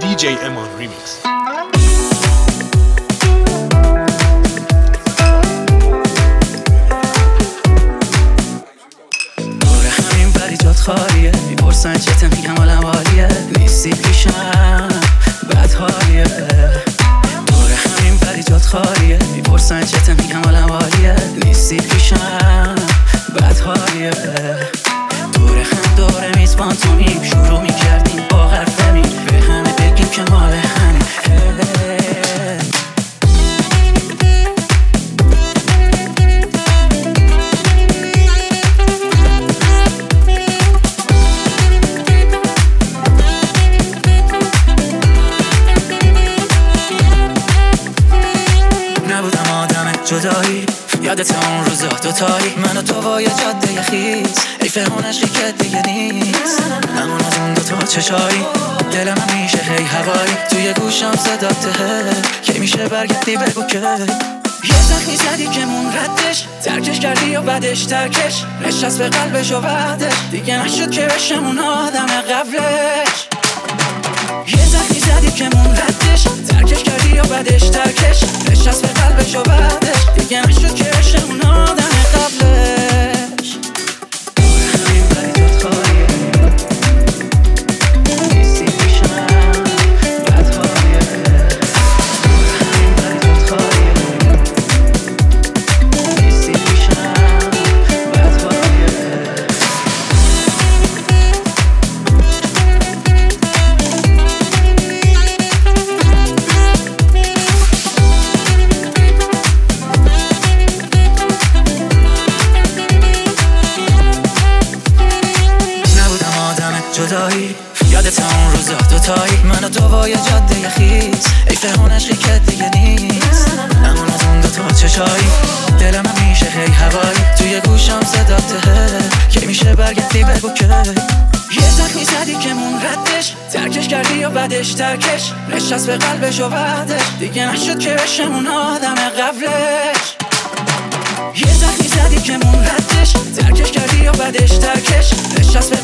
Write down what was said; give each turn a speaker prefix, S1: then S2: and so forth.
S1: DJ Eman Remix.
S2: خالیه میپرسن چته میگم حالم عالیه نیستی پیشم بد حالیه دور همین ولی جات خالیه میپرسن چته میگم حالم عالیه نیستی پیشم بد حالیه دور هم دور میزبان تو میم شروع میکردیم با حرف میم به همه بگیم که مال همین جدایی یادت اون روزا دوتایی من و تو با یه جاده خیز حیف اون عشقی که دیگه نیست همون از اون دوتا چشایی دلم میشه هی هوایی توی گوشم صداته که میشه برگردی بگو که یه زخمی زدی که مون ردش ترکش کردی و بعدش ترکش نشست به قلبش و بعدش دیگه نشد که بشم اون آدم قبلش یه زخمی زدی که مون ردش ترکش کردی و بعدش ترکش نشست به قلبش و بعدش دیگه نشد که بشه اون آدم قبلش همین ولی تو خواهیه نیستی پیشم بد حالیه همین ولی تو خواهیه نیستی پیشم بد حالیه جدایی یادت اون روزا دوتایی من و تو با یه جاده خیز حیف اون عشقی که دیگه نیست همون از اون دوتا چشایی دلم میشه هی هوایی توی گوشم صداته که میشه برگردی بگو که یه زخمی زدی که مون ردش ترکش کردی و بعدش ترکش نشست به قلبش و بعدش دیگه نشد که بشه اون آدم قبلش یه زخمی زدی که مون ردش ترکش کردی و بعدش ترکش نشست به